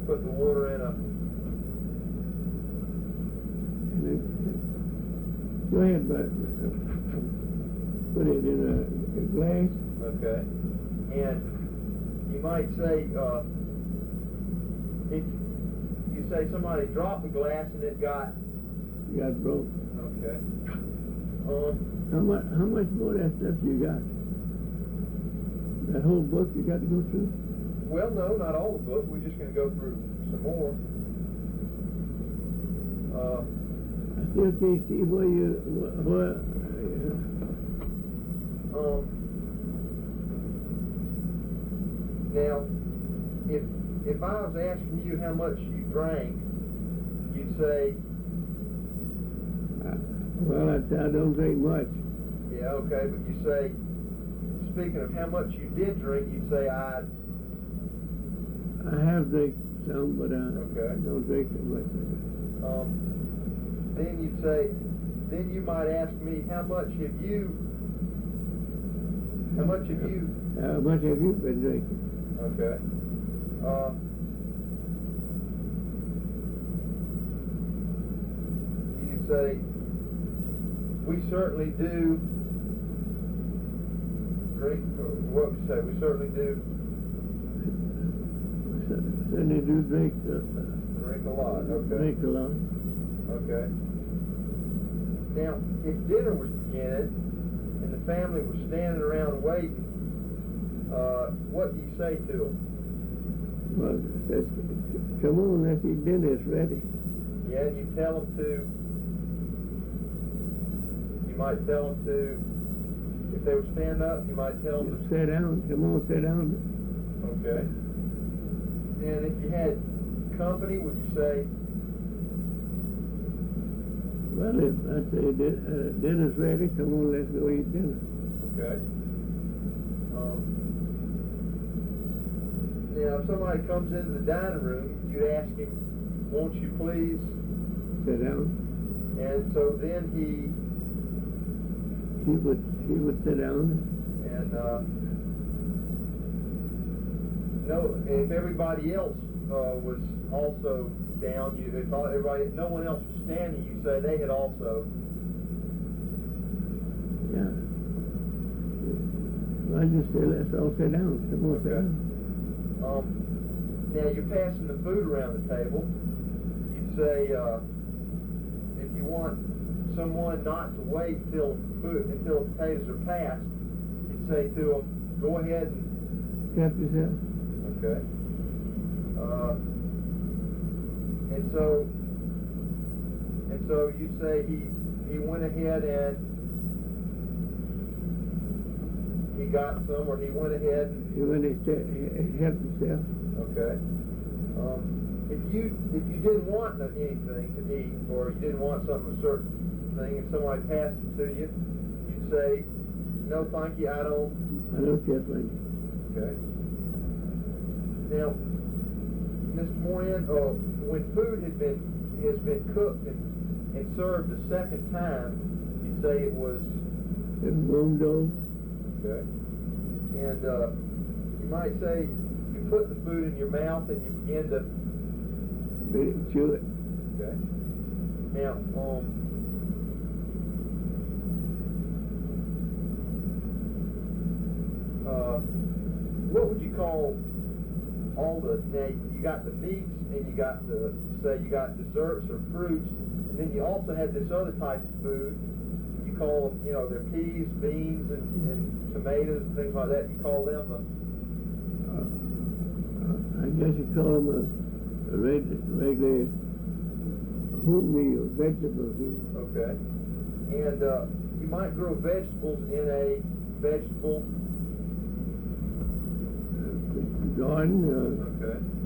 put the water in a... Go ahead, but put it in a glass. Okay. And you might say, if you say somebody dropped a glass and it got broke. Okay. How much more of that stuff you got? That whole book you got to go through? Well, no, not all the book. We're just going to go through some more. I still can't see where you. Now, if I was asking you how much you drank, you'd say. Well, I don't drink much. Yeah, okay, but you say, speaking of how much you did drink, you'd say I have drank some, but I don't drink so much. Then you'd say, then you might ask me, how much have you been drinking? Okay. You say, we certainly do drink, what would you say? We certainly do drink. Drink a lot, okay. Drink a lot. Okay. Now, if dinner was beginning and the family was standing around waiting, what do you say to them? Well, it says, come on, let's eat dinner, it's ready. Yeah, and you tell them to, you might tell them to, if they were standing up, you might tell them to sit down, come on, sit down. Okay. And if you had company, would you say? Well, if I'd say dinner's ready, come on, let's go eat dinner. Okay. Now, if somebody comes into the dining room, you'd ask him, won't you please sit down? And so then he would sit down. And no, if everybody else was also down, if everybody, no one else was standing, you say they had also. Yeah. Well, I just say let's all sit down. Come on, sit down. Now you're passing the food around the table. You'd say, if you want someone not to wait until the potatoes are passed, you'd say to them, go ahead and help yourself. Okay. And so you say he went ahead and he got some, or he went ahead and he went and helped himself. Okay. If you didn't want anything to eat, or you didn't want something, a certain thing, and somebody passed it to you, you'd say, no, thank you, I don't care, thank you. Okay. Now, Mr. Moran, when food has been cooked and served the second time, you'd say it was warmed over. Okay. And you might say you put the food in your mouth and you begin to chew it. Okay. Now, what would you call all the, now you got the meats and you got you got desserts or fruits, and then you also had this other type of food. You call them, they're peas, beans, and tomatoes and things like that. You call them I guess you call them a regular home meal, vegetable meal. Okay. And you might grow vegetables in a vegetable garden. Okay.